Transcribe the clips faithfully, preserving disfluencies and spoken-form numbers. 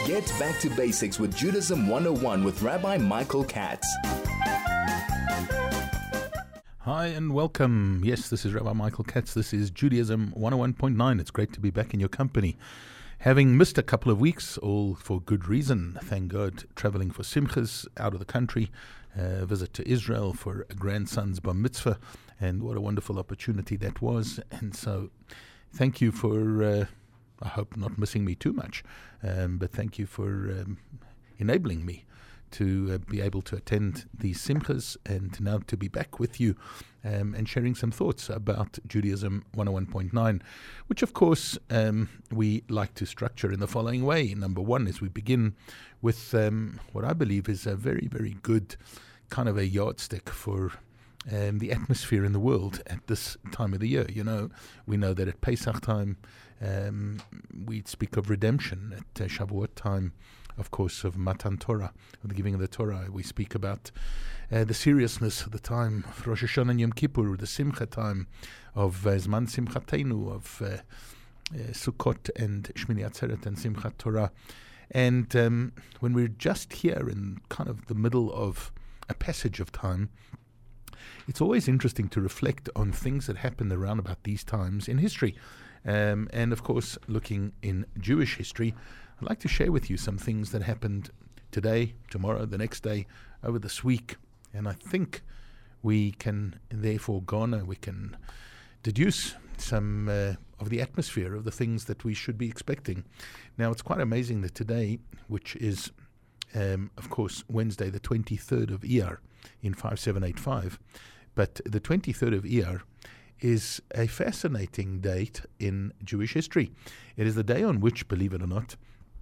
Get back to basics with Judaism one oh one with Rabbi Michael Katz. Hi and welcome. Yes, this is Rabbi Michael Katz. This is Judaism one oh one point nine. It's great to be back in your company. Having missed a couple of weeks, all for good reason, thank God, traveling for simchas out of the country, a visit to Israel for a grandson's bar mitzvah, and what a wonderful opportunity that was. And so thank you for, uh, I hope not missing me too much, um, but thank you for um, enabling me to uh, be able to attend these simchas and now to be back with you um, and sharing some thoughts about Judaism one oh one point nine, which of course um, we like to structure in the following way. Number one is we begin with um, what I believe is a very, very good kind of a yardstick for um, the atmosphere in the world at this time of the year. You know, we know that at Pesach time um, we speak of redemption. At uh, Shavuot time, of course, of Matan Torah, of the giving of the Torah. We speak about uh, the seriousness of the time of Rosh Hashanah and Yom Kippur, the Simcha time of uh, Zman Simchatenu, of uh, uh, Sukkot and Shmini Atzeret and Simchat Torah. And um, when we're just here in kind of the middle of a passage of time, it's always interesting to reflect on things that happened around about these times in history. Um, and of course, looking in Jewish history, I'd like to share with you some things that happened today, tomorrow, the next day, over this week. And I think we can therefore garner, we can deduce some uh, of the atmosphere of the things that we should be expecting. Now, it's quite amazing that today, which is, um, of course, Wednesday, the twenty-third of Iyar in five seven eight five, but the twenty-third of Iyar is a fascinating date in Jewish history. It is the day on which, believe it or not,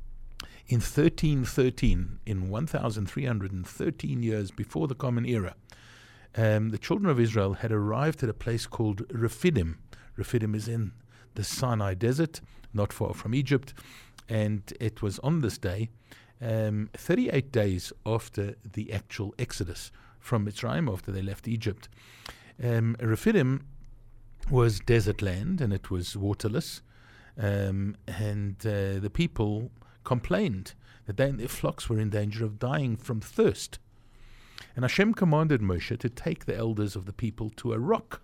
in thirteen thirteen, in one thousand three hundred thirteen years before the Common Era, um, the children of Israel had arrived at a place called Rephidim. Rephidim is in the Sinai Desert, not far from Egypt, and it was on this day, um, thirty-eight days after the actual exodus from Mitzrayim, after they left Egypt. Um, Rephidim was desert land, and it was waterless, um, and uh, the people complained that they and their flocks were in danger of dying from thirst. And Hashem commanded Moshe to take the elders of the people to a rock,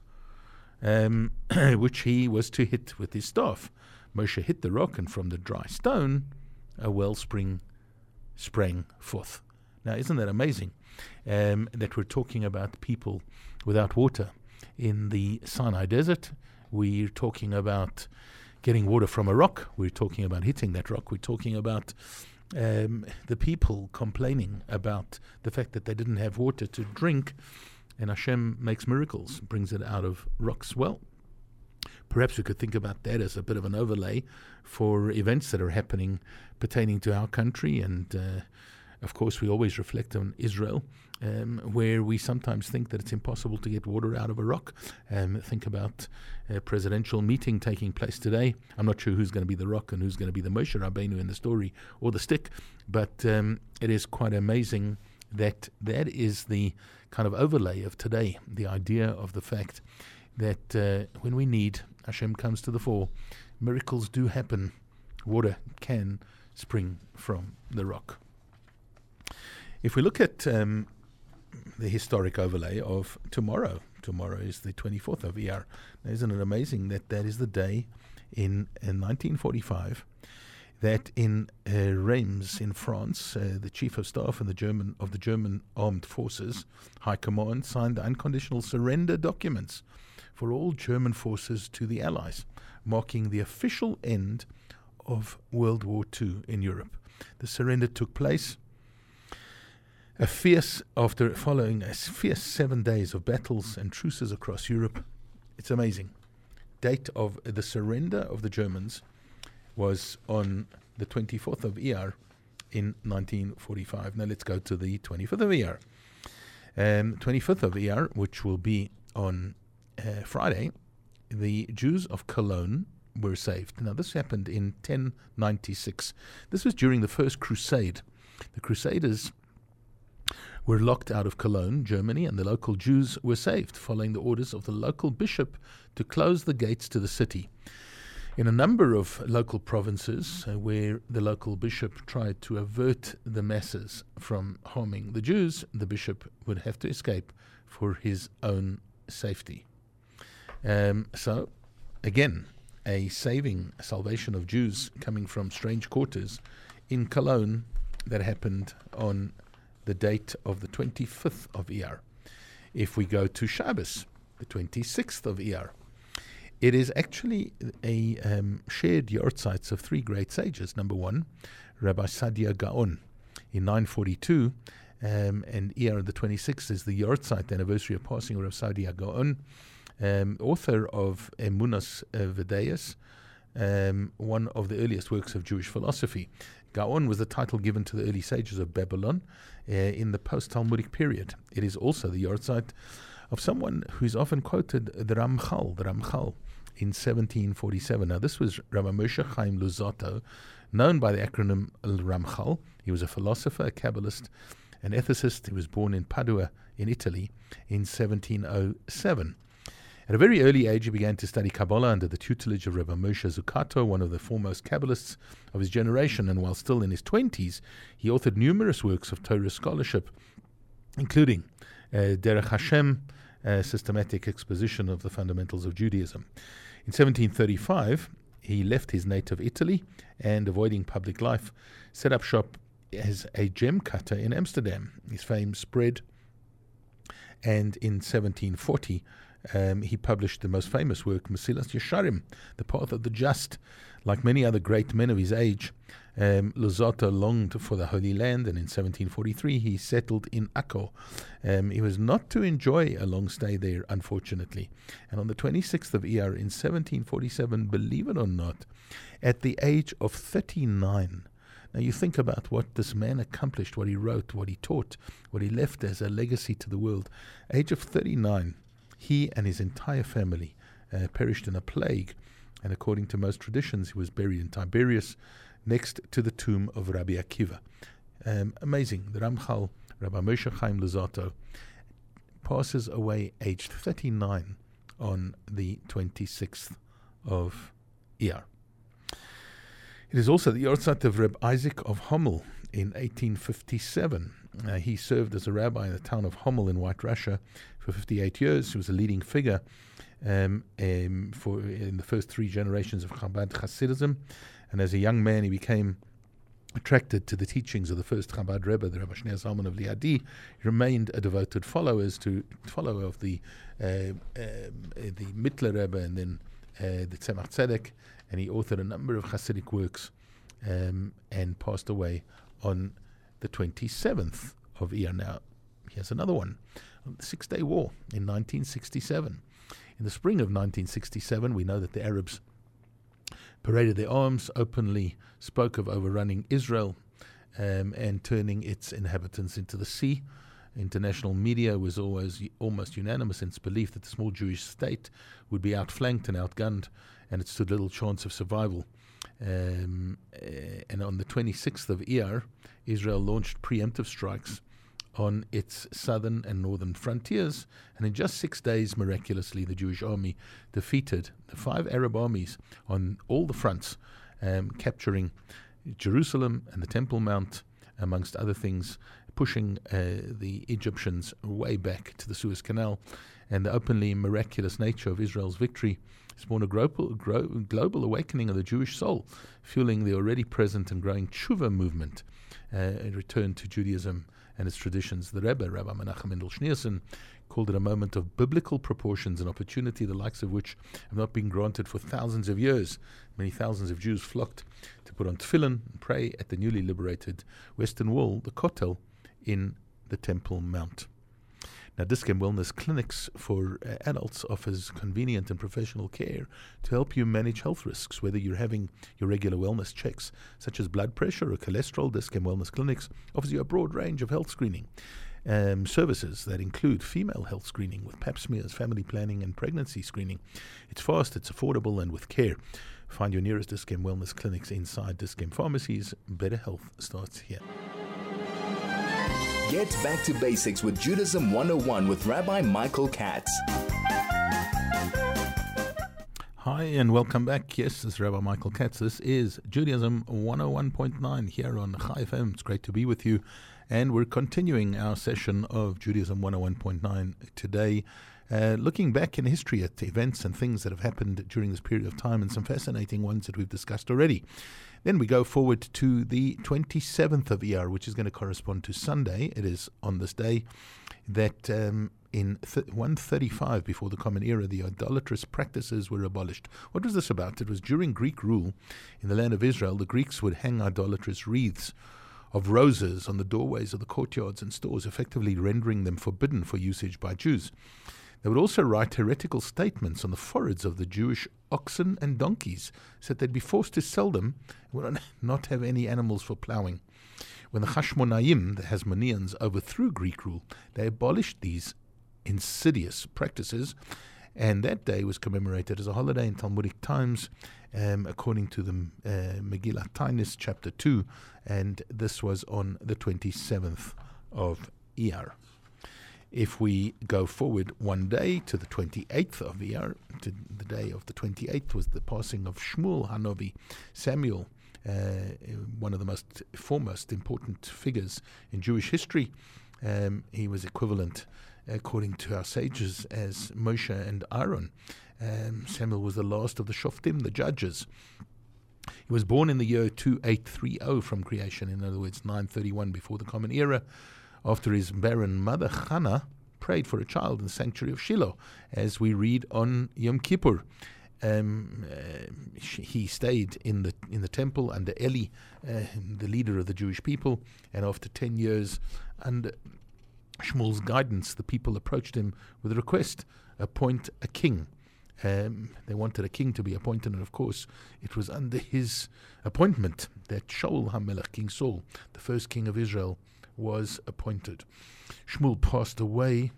um, which he was to hit with his staff. Moshe hit the rock, and from the dry stone, a wellspring sprang forth. Now, isn't that amazing? Um, that we're talking about people without water in the Sinai Desert. We're talking about getting water from a rock. We're talking about hitting that rock. We're talking about um, the people complaining about the fact that they didn't have water to drink, and Hashem makes miracles, brings it out of rocks. Well, perhaps we could think about that as a bit of an overlay for events that are happening pertaining to our country. And uh, of course, we always reflect on Israel, um, where we sometimes think that it's impossible to get water out of a rock. Um, think about a presidential meeting taking place today. I'm not sure who's going to be the rock and who's going to be the Moshe Rabbeinu in the story, or the stick, but um, it is quite amazing that that is the kind of overlay of today, the idea of the fact that uh, when we need, Hashem comes to the fore. Miracles do happen. Water can spring from the rock. If we look at um, the historic overlay of tomorrow, tomorrow is the twenty-fourth of Iyar. Now, isn't it amazing that that is the day in, in nineteen forty-five that in uh, Reims in France, uh, the chief of staff of the German of the German Armed Forces High Command signed the unconditional surrender documents for all German forces to the Allies, marking the official end of World War Two in Europe. The surrender took place A fierce, after following a fierce seven days of battles and truces across Europe. It's amazing. Date of the surrender of the Germans was on the twenty-fourth of Iyar in nineteen forty-five. Now let's go to the twenty-fifth of Iyar. Um, twenty-fifth of Iyar, which will be on uh, Friday, the Jews of Cologne were saved. Now this happened in ten ninety-six. This was during the First Crusade. The Crusaders were locked out of Cologne, Germany, and the local Jews were saved, following the orders of the local bishop to close the gates to the city. In a number of local provinces uh, where the local bishop tried to avert the masses from harming the Jews, the bishop would have to escape for his own safety. Um, so, again, a saving, a salvation of Jews coming from strange quarters in Cologne that happened on the date of the twenty-fifth of Iyar. If we go to Shabbos, the twenty-sixth of Iyar, it is actually a um, shared yahrzeit of three great sages. Number one, Rabbi Sadia Gaon in nine forty-two, um, and Iyar the twenty-sixth is the yahrzeit, the anniversary of passing of Rabbi Sadia Gaon, um, author of Emunas uh, Vedeus, um, one of the earliest works of Jewish philosophy. Gaon was the title given to the early sages of Babylon uh, in the post-Talmudic period. It is also the yahrzeit of someone who is often quoted, the Ramchal, the Ramchal, in seventeen forty-seven. Now, this was Rabbi Moshe Chaim Luzzatto, known by the acronym Ramchal. He was a philosopher, a Kabbalist, an ethicist. He was born in Padua, in Italy, in seventeen oh seven. At a very early age, he began to study Kabbalah under the tutelage of Rabbi Moshe Zucato, one of the foremost Kabbalists of his generation, and while still in his twenties, he authored numerous works of Torah scholarship, including uh, Derech Hashem, a systematic exposition of the fundamentals of Judaism. In seventeen thirty-five, he left his native Italy and, avoiding public life, set up shop as a gem cutter in Amsterdam. His fame spread, and in seventeen forty, um, he published the most famous work, Mesilas Yesharim, The Path of the Just. Like many other great men of his age, um, Luzzatto longed for the Holy Land, and in seventeen forty-three he settled in Akko. Um, he was not to enjoy a long stay there, unfortunately. And on the twenty-sixth of Iyar in seventeen forty-seven, believe it or not, at the age of thirty-nine, now you think about what this man accomplished, what he wrote, what he taught, what he left as a legacy to the world. Age of thirty-nine, he and his entire family uh, perished in a plague. And according to most traditions, he was buried in Tiberias, next to the tomb of Rabbi Akiva. Um, amazing. The Ramchal, Rabbi Moshe Chaim Luzzatto, passes away aged thirty-nine on the twenty-sixth of Iyar. It is also the yahrzeit of Reb Isaac of Hommel in eighteen fifty-seven. Uh, he served as a rabbi in the town of Hommel in White Russia for fifty-eight years. He was a leading figure Um, um, for in the first three generations of Chabad Hasidism, and as a young man he became attracted to the teachings of the first Chabad Rebbe, the Rabbi Shneur Zalman of Liadi. He remained a devoted follower to follower of the uh, uh, the Mittler Rebbe and then uh, the Tzemach Tzedek, and he authored a number of Hasidic works um, and passed away on the twenty-seventh of Iyar. Now, here's another one. The Six-Day War in nineteen sixty-seven. In the spring of nineteen sixty-seven, we know that the Arabs paraded their arms, openly spoke of overrunning Israel um, and turning its inhabitants into the sea. International media was always almost unanimous in its belief that the small Jewish state would be outflanked and outgunned, and it stood little chance of survival. Um, uh, and on the twenty-sixth of Iyar, Israel launched preemptive strikes on its southern and northern frontiers, and in just six days, miraculously, the Jewish army defeated the five Arab armies on all the fronts, um, capturing Jerusalem and the Temple Mount, amongst other things, pushing uh, the Egyptians way back to the Suez Canal. And the openly miraculous nature of Israel's victory spawned a global, gro- global awakening of the Jewish soul, fueling the already present and growing tshuva movement, uh, a return to Judaism and its traditions. The Rebbe, Rabbi Menachem Mendel Schneerson, called it a moment of biblical proportions, an opportunity the likes of which have not been granted for thousands of years. Many thousands of Jews flocked to put on tefillin and pray at the newly liberated Western Wall, the Kotel, in the Temple Mount. Now, Discam Wellness Clinics for uh, adults offers convenient and professional care to help you manage health risks, whether you're having your regular wellness checks, such as blood pressure or cholesterol. Discam Wellness Clinics offers you a broad range of health screening um, services that include female health screening with pap smears, family planning, and pregnancy screening. It's fast, it's affordable, and with care. Find your nearest Discam Wellness Clinics inside Discam pharmacies. Better health starts here. Get back to basics with Judaism one oh one with Rabbi Michael Katz. Hi and welcome back. Yes, this is Rabbi Michael Katz. This is Judaism one oh one point nine here on Chai F M. It's great to be with you. And we're continuing our session of Judaism one oh one point nine today, uh, looking back in history at events and things that have happened during this period of time, and some fascinating ones that we've discussed already. Then we go forward to the twenty-seventh of Iyar, which is going to correspond to Sunday. It is on this day that um, in th- one thirty-five before the Common Era, the idolatrous practices were abolished. What was this about? It was during Greek rule in the land of Israel. The Greeks would hang idolatrous wreaths of roses on the doorways of the courtyards and stores, effectively rendering them forbidden for usage by Jews. They would also write heretical statements on the foreheads of the Jewish oxen and donkeys, so that they'd be forced to sell them and would not have any animals for ploughing. When the Hashmonaim, the Hasmoneans, overthrew Greek rule, they abolished these insidious practices, and that day was commemorated as a holiday in Talmudic times, um, according to the uh, Megillat Taanis, chapter two, and this was on the twenty-seventh of Iyar. If we go forward one day to the twenty-eighth of Iyar, to the day of the twenty-eighth was the passing of Shmuel Hanavi, Samuel, uh, one of the most foremost important figures in Jewish history. Um, he was equivalent, according to our sages, as Moshe and Aaron. Um, Samuel was the last of the Shoftim, the judges. He was born in the year twenty-eight thirty from creation, in other words, nine thirty-one before the Common Era, after his barren mother, Hannah, prayed for a child in the sanctuary of Shiloh, as we read on Yom Kippur. Um, uh, he stayed in the in the temple under Eli, uh, the leader of the Jewish people, and after ten years, under Shmuel's guidance, the people approached him with a request: appoint a king. Um, they wanted a king to be appointed, and of course, it was under his appointment that Shaul HaMelech, King Saul, the first king of Israel, was appointed. Shmuel passed away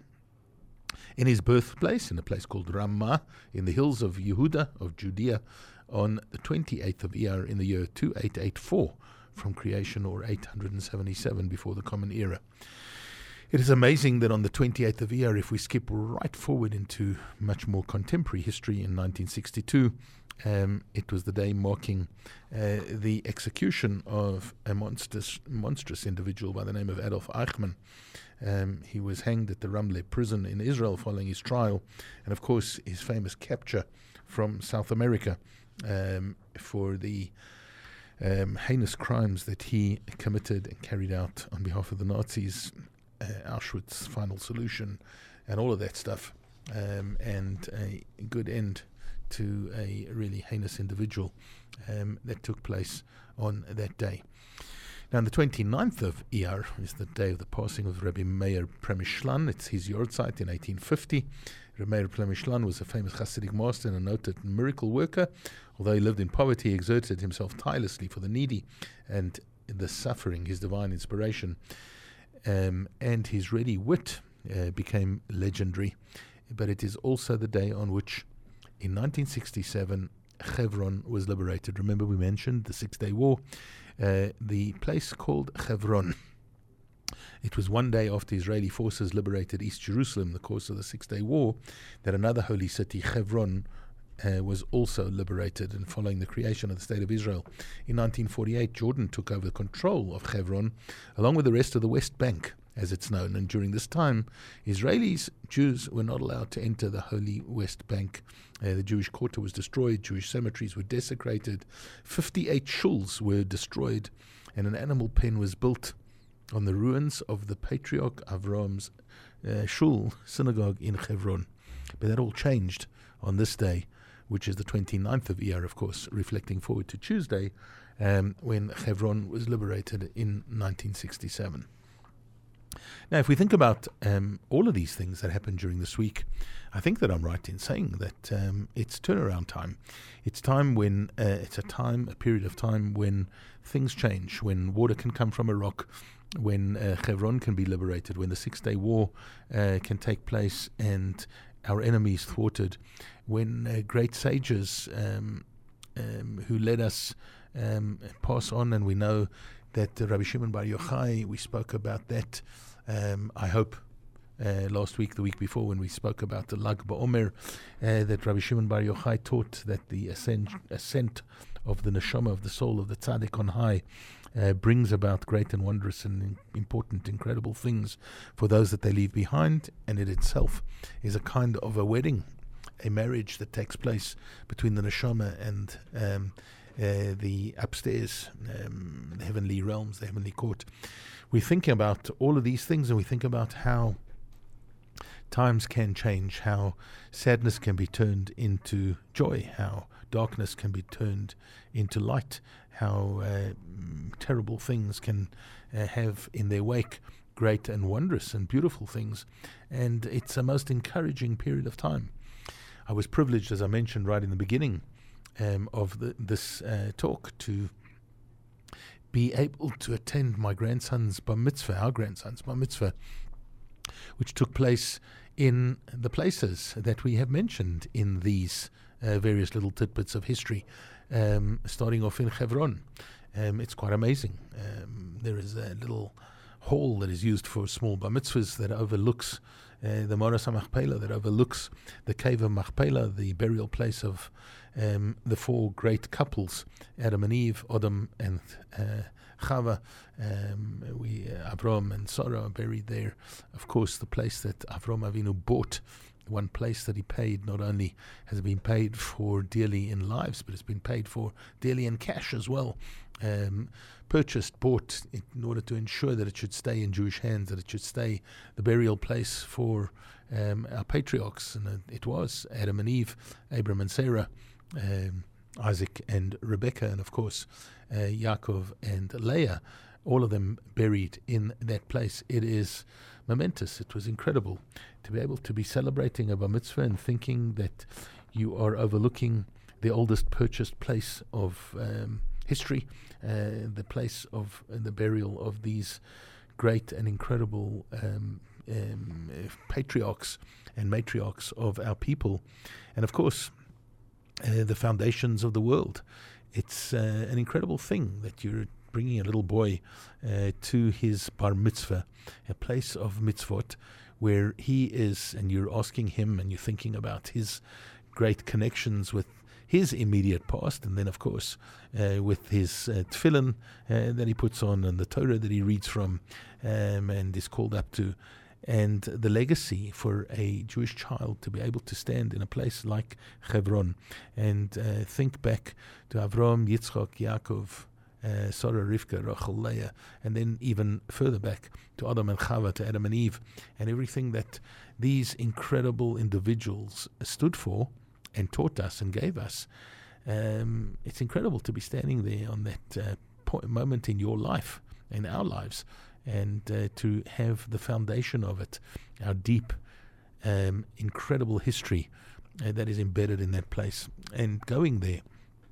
in his birthplace, in a place called Ramah, in the hills of Yehuda, of Judea, on the twenty-eighth of Iyar in the year twenty-eight eighty-four from creation, or eight hundred seventy-seven before the Common Era. It is amazing that on the twenty-eighth of Iyar, if we skip right forward into much more contemporary history, in nineteen sixty-two, um, it was the day marking uh, the execution of a monstrous, monstrous individual by the name of Adolf Eichmann. Um, he was hanged at the Ramle prison in Israel following his trial, and of course his famous capture from South America um, for the um, heinous crimes that he committed and carried out on behalf of the Nazis. Uh, Auschwitz, Final Solution, and all of that stuff, um, and a good end to a really heinous individual um, that took place on that day. Now, on the twenty-ninth of Iyar is the day of the passing of Rabbi Meir Premishlan. It's his yortzeit in eighteen fifty. Rabbi Meir Premishlan was a famous Hasidic master and a noted miracle worker. Although he lived in poverty, he exerted himself tirelessly for the needy and the suffering, his divine inspiration. Um, and his ready wit uh, became legendary. But it is also the day on which, in nineteen sixty-seven, Hebron was liberated. Remember, we mentioned the Six-Day War. Uh, the place called Hebron. It was one day after Israeli forces liberated East Jerusalem in the course of the Six-Day War that another holy city, Hebron, Uh, was also liberated, and following the creation of the State of Israel. In nineteen forty-eight, Jordan took over control of Hebron, along with the rest of the West Bank, as it's known. And during this time, Israelis, Jews, were not allowed to enter the Holy West Bank. Uh, the Jewish quarter was destroyed, Jewish cemeteries were desecrated, fifty-eight shuls were destroyed, and an animal pen was built on the ruins of the Patriarch Avram's uh, shul synagogue in Hebron. But that all changed on this day, which is the twenty-ninth of Iyar, of course, reflecting forward to Tuesday, um, when Hebron was liberated in nineteen sixty-seven. Now, if we think about um, all of these things that happened during this week, I think that I'm right in saying that um, it's turnaround time. It's time when, uh, it's a time, a period of time when things change, when water can come from a rock, when uh, Hebron can be liberated, when the Six-Day War uh, can take place and our enemies thwarted, when uh, great sages um, um, who led us um, pass on, and we know that uh, Rabbi Shimon Bar Yochai, we spoke about that. Um, I hope uh, last week, the week before, when we spoke about the Lag BaOmer, uh, that Rabbi Shimon Bar Yochai taught that the ascent, ascent of the neshama, of the soul of the tzaddik on high, uh, brings about great and wondrous and important, incredible things for those that they leave behind, and it itself is a kind of a wedding, a marriage that takes place between the neshama and um, uh, the upstairs, um, the heavenly realms, the heavenly court. We think about all of these things, and we think about how times can change, how sadness can be turned into joy, how darkness can be turned into light, how uh, terrible things can uh, have in their wake great and wondrous and beautiful things. And it's a most encouraging period of time. I was privileged, as I mentioned right in the beginning um, of the, this uh, talk, to be able to attend my grandson's bar mitzvah, our grandson's bar mitzvah, which took place in the places that we have mentioned in these uh, various little tidbits of history, um, starting off in Hebron. Um, it's quite amazing. Um, there is a little hall that is used for small bar mitzvahs that overlooks uh, the Moras HaMachpelah, that overlooks the cave of Machpelah, the burial place of um, the four great couples, Adam and Eve, Adam and uh, Chava. Um, we uh, Avram and Sarah are buried there. Of course, the place that Avram Avinu bought, one place that he paid, not only has it been paid for dearly in lives, but it's been paid for dearly in cash as well. Um, purchased, bought in order to ensure that it should stay in Jewish hands, that it should stay the burial place for um, our patriarchs. And uh, it was Adam and Eve, Abraham and Sarah, um, Isaac and Rebekah, and of course uh, Yaakov and Leah, all of them buried in that place. It is momentous. It was incredible to be able to be celebrating a bar mitzvah and thinking that you are overlooking the oldest purchased place of um, history, uh, the place of uh, the burial of these great and incredible um, um, patriarchs and matriarchs of our people, and of course uh, the foundations of the world. It's uh, an incredible thing that you're bringing a little boy uh, to his bar mitzvah, a place of mitzvot, where he is, and you're asking him and you're thinking about his great connections with his immediate past, and then of course uh, with his uh, tefillin uh, that he puts on, and the Torah that he reads from um, and is called up to, and the legacy for a Jewish child to be able to stand in a place like Hebron and uh, think back to Avram, Yitzchak, Yaakov, Uh, Sarah, Rivka, Rachel, Leah, and then even further back to Adam and Chava, to Adam and Eve, and everything that these incredible individuals stood for and taught us and gave us. Um, it's incredible to be standing there on that uh, point, moment in your life, in our lives, and uh, to have the foundation of it, our deep, um, incredible history uh, that is embedded in that place, and going there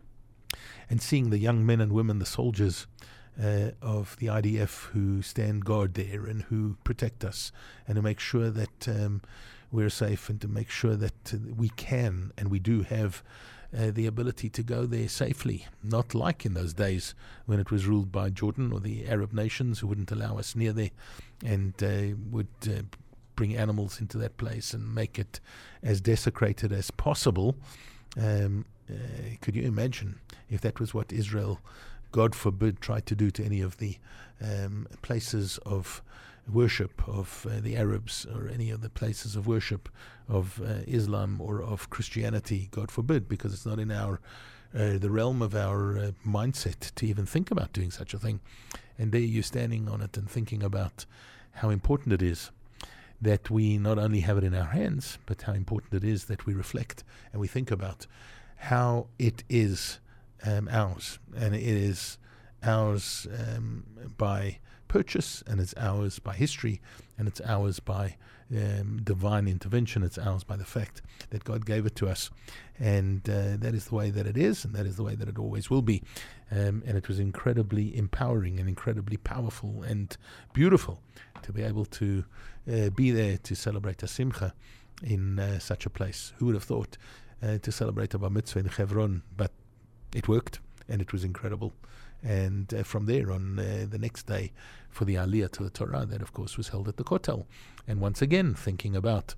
and seeing the young men and women, the soldiers uh, of the I D F who stand guard there and who protect us, and to make sure that um, we're safe, and to make sure that uh, we can and we do have uh, the ability to go there safely, not like in those days when it was ruled by Jordan or the Arab nations who wouldn't allow us near there, and uh, would uh, bring animals into that place and make it as desecrated as possible. Um, Uh, could you imagine if that was what Israel, God forbid, tried to do to any of the um, places of worship of uh, the Arabs, or any of the places of worship of uh, Islam or of Christianity? God forbid, because it's not in our uh, the realm of our uh, mindset to even think about doing such a thing. And there you're standing on it and thinking about how important it is that we not only have it in our hands, but how important it is that we reflect and we think about how it is um, ours, and it is ours um, by purchase, and it's ours by history, and it's ours by um, divine intervention. It's ours by the fact that God gave it to us, and uh, that is the way that it is, and that is the way that it always will be. Um, and it was incredibly empowering and incredibly powerful and beautiful to be able to uh, be there to celebrate a simcha in uh, such a place. Who would have thought uh, to celebrate a bar mitzvah in Hebron? But it worked, and it was incredible. And uh, from there on uh, the next day for the Aliyah to the Torah, that of course was held at the Kotel. And once again, thinking about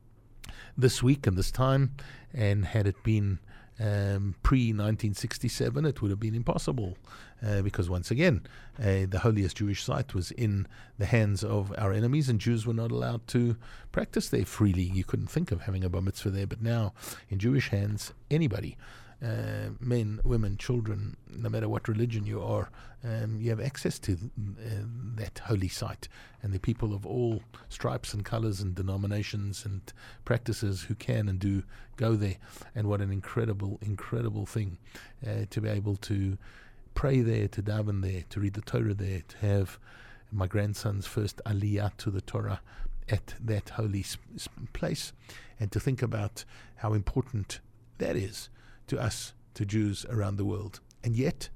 this week and this time, and had it been um, pre nineteen sixty-seven, it would have been impossible uh, because once again, uh, the holiest Jewish site was in the hands of our enemies, and Jews were not allowed to practice there freely. You couldn't think of having a bar mitzvah there, but now in Jewish hands, anybody, Uh, men, women, children, no matter what religion you are, um, you have access to uh, that holy site, and the people of all stripes and colours and denominations and practices who can and do go there. And what an incredible, incredible thing uh, to be able to pray there, to daven there, to read the Torah there, to have my grandson's first aliyah to the Torah at that holy sp- place, and to think about how important that is to us, to Jews around the world. And yet,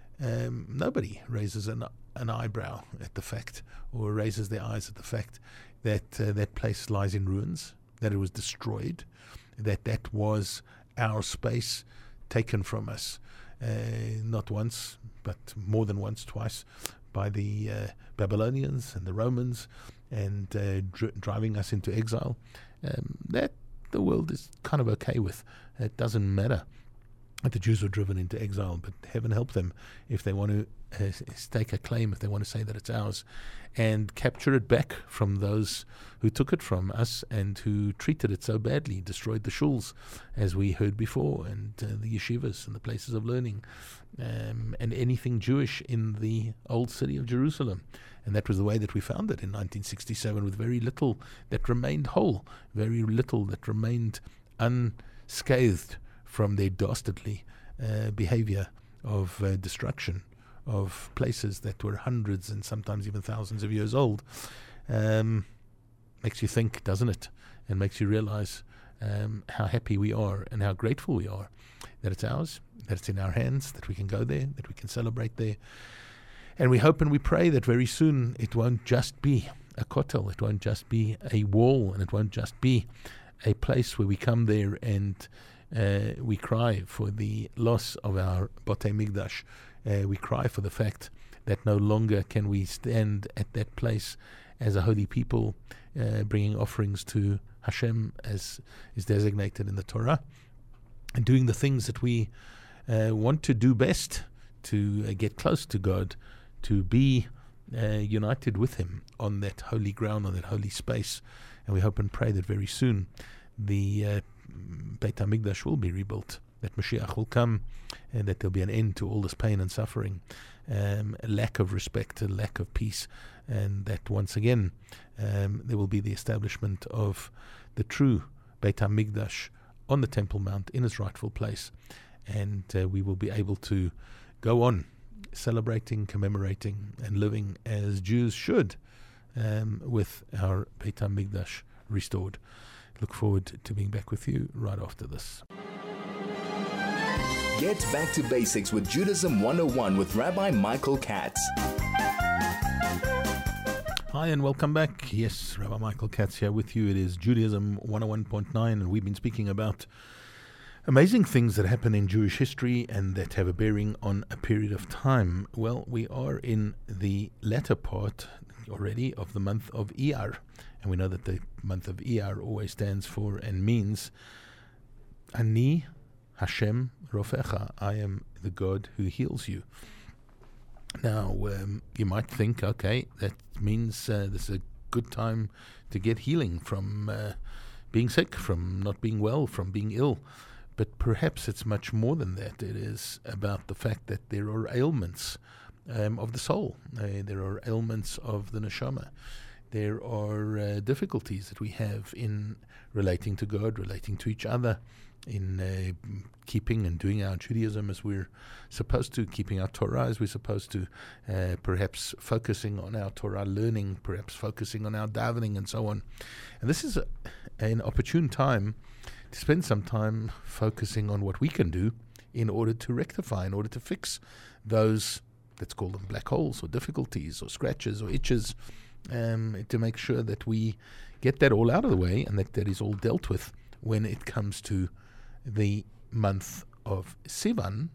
um, nobody raises an, an eyebrow at the fact, or raises their eyes at the fact that uh, that place lies in ruins, that it was destroyed, that that was our space taken from us, uh, not once, but more than once, twice, by the uh, Babylonians and the Romans, and uh, dr- driving us into exile. Um, that the world is kind of okay with. It doesn't matter that the Jews were driven into exile, but heaven help them if they want to uh, stake a claim, if they want to say that it's ours, and capture it back from those who took it from us and who treated it so badly, destroyed the shuls, as we heard before, and uh, the yeshivas and the places of learning, um, and anything Jewish in the old city of Jerusalem. And that was the way that we found it in nineteen sixty-seven, with very little that remained whole, very little that remained unscathed from their dastardly uh, behavior of uh, destruction of places that were hundreds and sometimes even thousands of years old. Um, makes you think, doesn't it? And makes you realize um, how happy we are and how grateful we are that it's ours, that it's in our hands, that we can go there, that we can celebrate there. And we hope and we pray that very soon it won't just be a kotel, it won't just be a wall, and it won't just be a place where we come there and Uh, we cry for the loss of our Batei Mikdash. Uh, we cry for the fact that no longer can we stand at that place as a holy people, uh, bringing offerings to Hashem as is designated in the Torah, and doing the things that we uh, want to do best to uh, get close to God, to be uh, united with Him on that holy ground, on that holy space. And we hope and pray that very soon the uh, Beit HaMikdash will be rebuilt, that Mashiach will come, and that there'll be an end to all this pain and suffering, um, a lack of respect, a lack of peace, and that once again um, there will be the establishment of the true Beit HaMikdash on the Temple Mount in its rightful place, and uh, we will be able to go on celebrating, commemorating, and living as Jews should, um, with our Beit HaMikdash restored. Look forward to being back with you right after this. Get back to basics with Judaism one oh one with Rabbi Michael Katz. Hi and welcome back. Yes, Rabbi Michael Katz here with you. It is Judaism one oh one point nine, and we've been speaking about amazing things that happen in Jewish history and that have a bearing on a period of time. Well, we are in the latter part already of the month of Iyar. And we know that the month of Iyar always stands for and means Ani Hashem Rofecha. I am the God who heals you. Now, um, you might think, okay, that means uh, this is a good time to get healing from uh, being sick, from not being well, from being ill. But perhaps it's much more than that. It is about the fact that there are ailments um, of the soul. Uh, there are ailments of the neshama. There are uh, difficulties that we have in relating to God, relating to each other, in uh, keeping and doing our Judaism as we're supposed to, keeping our Torah as we're supposed to, uh, perhaps focusing on our Torah learning, perhaps focusing on our davening and so on. And this is a, an opportune time to spend some time focusing on what we can do in order to rectify, in order to fix those, let's call them black holes or difficulties or scratches or itches, Um, to make sure that we get that all out of the way and that that is all dealt with when it comes to the month of Sivan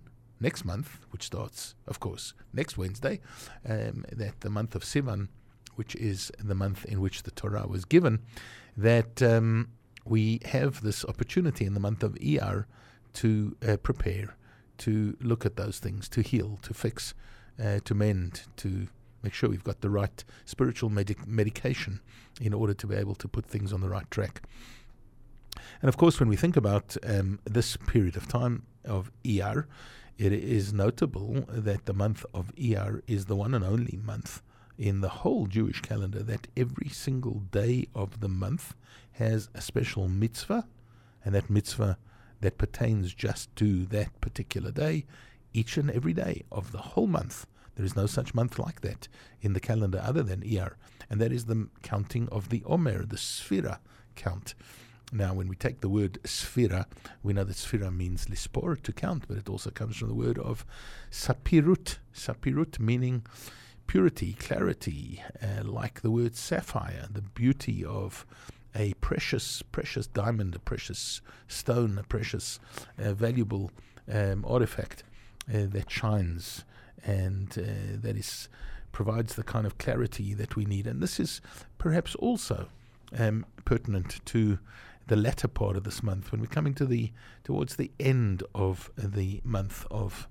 next month, which starts, of course, next Wednesday, um, that the month of Sivan, which is the month in which the Torah was given, that um, we have this opportunity in the month of Iyar to uh, prepare, to look at those things, to heal, to fix, uh, to mend, to make sure we've got the right spiritual medic- medication in order to be able to put things on the right track. And of course, when we think about um, this period of time of Iyar, it is notable that the month of Iyar is the one and only month in the whole Jewish calendar that every single day of the month has a special mitzvah, and that mitzvah that pertains just to that particular day, each and every day of the whole month. There is no such month like that in the calendar other than Iyar, and that is the counting of the Omer, the Sfira count. Now, when we take the word Sfira, we know that Sfira means lispor, to count, but it also comes from the word of sapirut, sapirut meaning purity, clarity, uh, like the word sapphire, the beauty of a precious, precious diamond, a precious stone, a precious, uh, valuable um, artifact uh, that shines and uh, that is provides the kind of clarity that we need. And this is perhaps also um, pertinent to the latter part of this month, when we're coming to the towards the end of the month of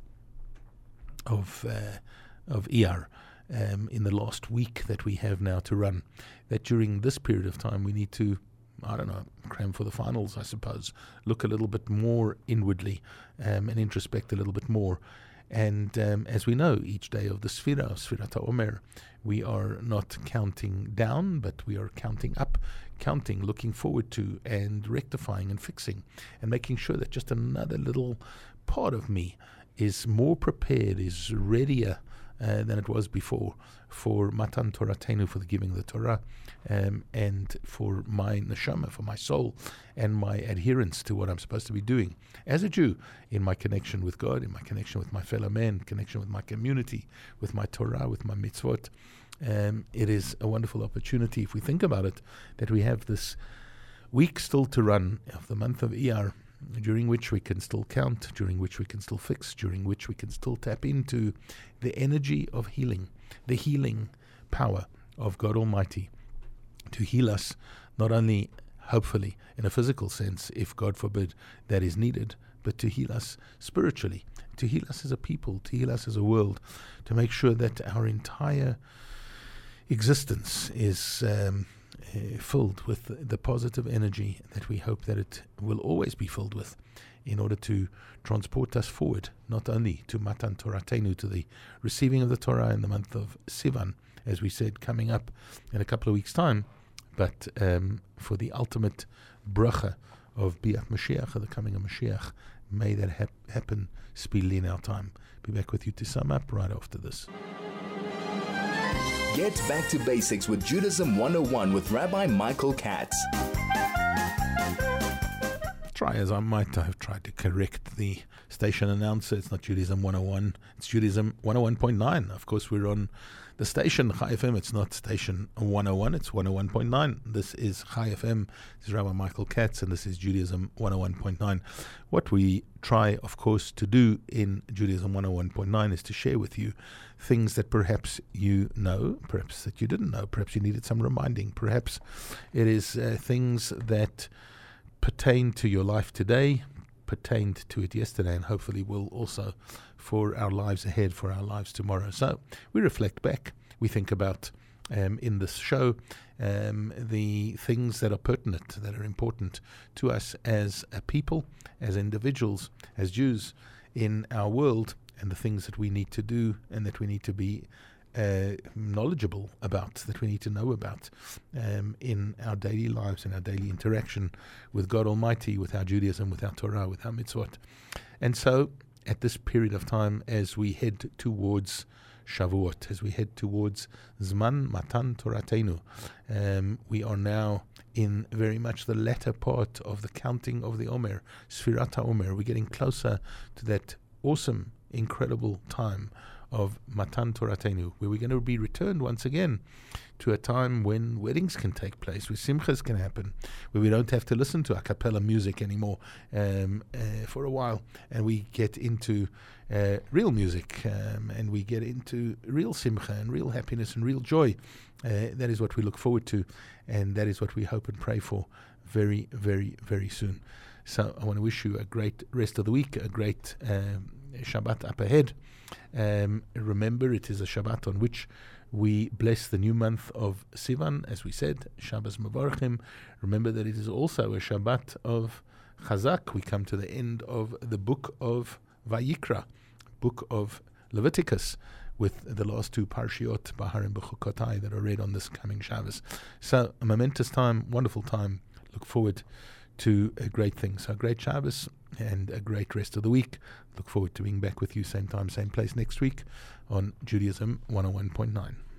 of uh, of Iyar. Um, in the last week that we have now to run, that during this period of time we need to, I don't know, cram for the finals, I suppose, look a little bit more inwardly um, and introspect a little bit more. And um, as we know, each day of the Sfira, of Sfirat HaOmer, we are not counting down, but we are counting up, counting, looking forward to, and rectifying and fixing, and making sure that just another little part of me is more prepared, is readier Uh, than it was before, for Matan Toratenu, for the giving of the Torah, um, and for my neshama, for my soul, and my adherence to what I'm supposed to be doing as a Jew, in my connection with God, in my connection with my fellow men, connection with my community, with my Torah, with my mitzvot. Um, it is a wonderful opportunity, if we think about it, that we have this week still to run of the month of Iyar, during which we can still count, during which we can still fix, during which we can still tap into the energy of healing, the healing power of God Almighty to heal us, not only, hopefully, in a physical sense, if God forbid that is needed, but to heal us spiritually, to heal us as a people, to heal us as a world, to make sure that our entire existence is um, Uh, filled with the, the positive energy that we hope that it will always be filled with, in order to transport us forward, not only to Matan Toratenu, to the receiving of the Torah in the month of Sivan, as we said, coming up in a couple of weeks' time, but um, for the ultimate bracha of Biat Mashiach, the coming of Mashiach. May that hap- happen speedily in our time. Be back with you to sum up right after this. Get back to basics with Judaism one oh one with Rabbi Michael Katz. Try as I might, I've tried to correct the station announcer. It's not Judaism one oh one, it's Judaism one oh one point nine. Of course, we're on the station Chai F M. It's not station one oh one, it's one oh one point nine. This is Chai F M. This is Rabbi Michael Katz, and this is Judaism one oh one point nine. What we try, of course, to do in Judaism one oh one point nine is to share with you things that perhaps you know, perhaps that you didn't know, perhaps you needed some reminding, perhaps it is uh, things that pertain to your life today, pertained to it yesterday, and hopefully will also for our lives ahead, for our lives tomorrow. So we reflect back, we think about um, in this show um, the things that are pertinent, that are important to us as a people, as individuals, as Jews in our world, and the things that we need to do and that we need to be uh, knowledgeable about, that we need to know about um, in our daily lives, in our daily interaction with God Almighty, with our Judaism, with our Torah, with our mitzvot. And so, at this period of time, as we head towards Shavuot, as we head towards Zman Matan Toratenu, um, we are now in very much the latter part of the counting of the Omer, Sfirat HaOmer. We're getting closer to that awesome, incredible time of Matan Toratenu, where we're going to be returned once again to a time when weddings can take place, where simchas can happen, where we don't have to listen to a cappella music anymore um, uh, for a while, and we get into uh, real music, um, and we get into real simcha and real happiness and real joy. Uh, that is what we look forward to, and that is what we hope and pray for very, very, very soon. So I want to wish you a great rest of the week, a great um, Shabbat up ahead. Um, remember, it is a Shabbat on which we bless the new month of Sivan, as we said, Shabbos Mevarchim. Remember that it is also a Shabbat of Chazak. We come to the end of the book of Vayikra, book of Leviticus, with the last two parshiot, Bahar and Bechukotai, that are read on this coming Shabbos. So a momentous time, wonderful time. Look forward to a great thing. So a great Shabbos and a great rest of the week. Look forward to being back with you same time, same place next week on Judaism one oh one point nine.